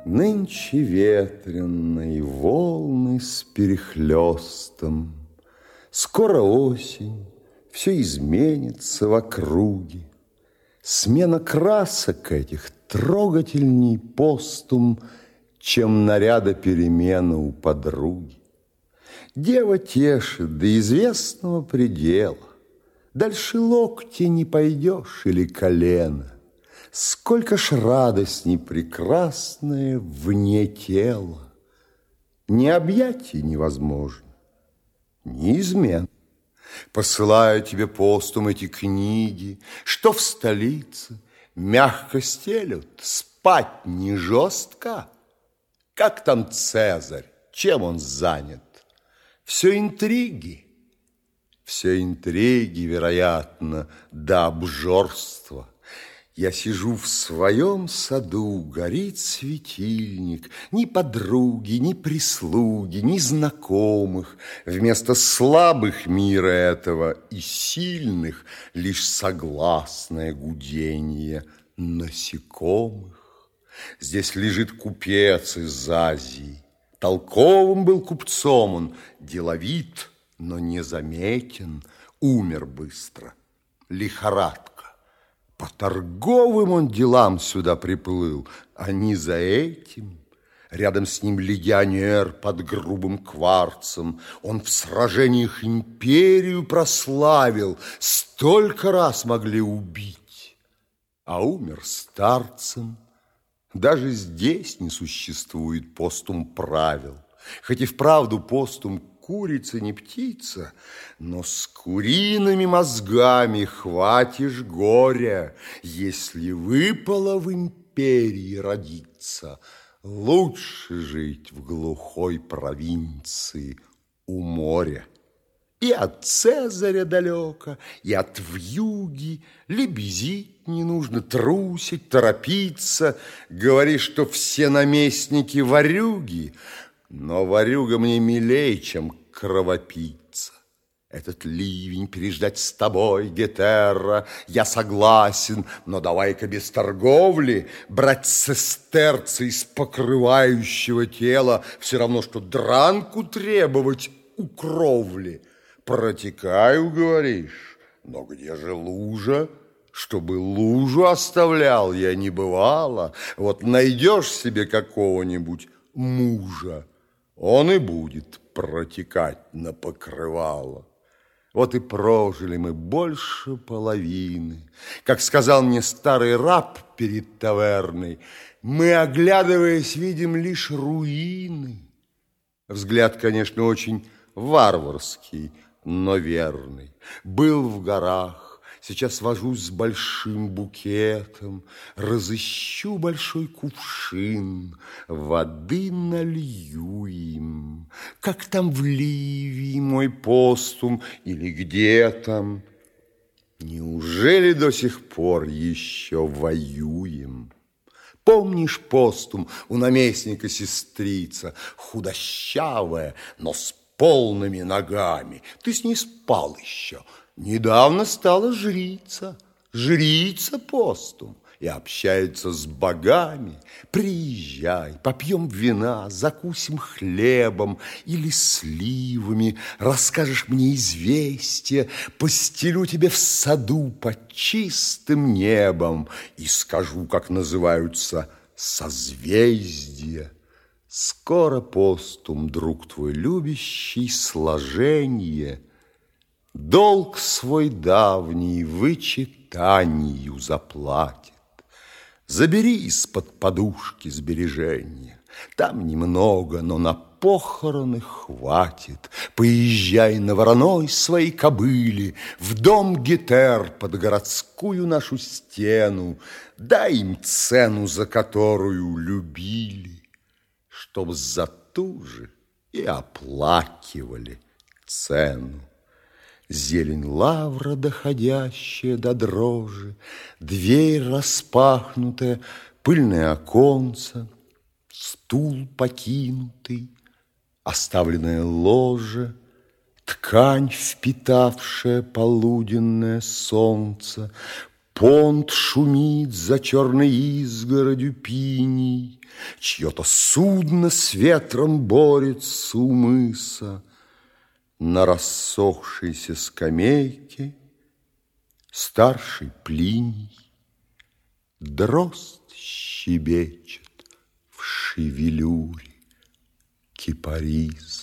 Нынче ветренные волны с перехлестом. Скоро осень, все изменится в округе. Смена красок этих трогательней постум, чем наряда перемена у подруги. Дева тешит до известного предела. Дальше локти не пойдешь или колена. Сколько ж радостней прекрасное вне тела. Ни объятий невозможно, ни измен. Посылаю тебе постум эти книги, что в столице мягко стелют, спать не жестко. Как там Цезарь, чем он занят? Все интриги, вероятно, до обжорства. Я сижу в своем саду, горит светильник, ни подруги, ни прислуги, ни знакомых. Вместо слабых мира этого и сильных лишь согласное гудение насекомых. Здесь лежит купец из Азии. Толковым был купцом он, деловит, но незаметен, умер быстро. Лихорадка. По торговым он делам сюда приплыл, а не за этим. Рядом с ним легионер под грубым кварцем. Он в сражениях империю прославил, столько раз могли убить, а умер старцем. Даже здесь не существует постум правил, хоть и вправду постум курица не птица, но с куриными мозгами хватишь горя, если выпало в империи родиться. Лучше жить в глухой провинции у моря. И от Цезаря далеко, и от вьюги. Лебезить не нужно, трусить, торопиться. Говоришь, что все наместники ворюги, но ворюга мне милей, чем кровопийца. Этот ливень переждать с тобой, Гетерра, я согласен, но давай-ка без торговли брать сестерцы из покрывающего тела, все равно, что дранку требовать у кровли. Протекаю, говоришь, но где же лужа? Чтобы лужу оставлял я не бывало. Вот найдешь себе какого-нибудь мужа, он и будет протекать на покрывало. Вот и прожили мы больше половины. Как сказал мне старый раб перед таверной, мы, оглядываясь, видим лишь руины. Взгляд, конечно, очень варварский, но верный. Был в горах, сейчас вожусь с большим букетом, разыщу большой кувшин, воды налью им. Как там в Ливии мой постум или где там? Неужели до сих пор еще воюем? Помнишь постум у наместника сестрица, худощавая, но с полными ногами? Ты с ней спал еще. Недавно стала жрица постум, и общается с богами. Приезжай, попьем вина, закусим хлебом или сливами, расскажешь мне известия, постелю тебе в саду под чистым небом и скажу, как называются созвездия. Скоро постум, друг твой любящий, сложенье долг свой давний вычитанию заплатит. Забери из-под подушки сбережения. Там немного, но на похороны хватит. Поезжай на вороной своей кобыле в дом Гетер под городскую нашу стену. Дай им цену, за которую любили, чтоб за ту же и оплакивали цену. Зелень лавра, доходящая до дрожи, дверь распахнутая, пыльное оконце, стул покинутый, оставленное ложе, ткань, впитавшая полуденное солнце, Понт шумит за черной изгородью пиней, чье-то судно с ветром борется у мыса. На рассохшейся скамейке старший Плиний дрозд щебечет в шевелюре кипариса.